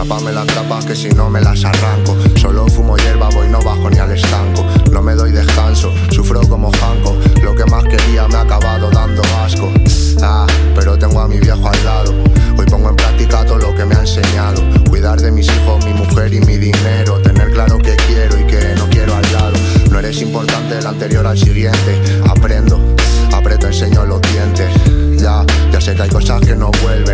Tápame las trapas que si no me las arranco. Solo fumo hierba, voy no bajo ni al estanco. No me doy descanso, sufro como Hancock. Lo que más quería me ha acabado dando asco. Pero tengo a mi viejo al lado. Hoy pongo en práctica todo lo que me ha enseñado. Cuidar de mis hijos, mi mujer y mi dinero. Tener claro que quiero y que no quiero al lado. No eres importante del anterior al siguiente. Aprendo, aprieto, enseño los dientes. Ya sé que hay cosas que no vuelven.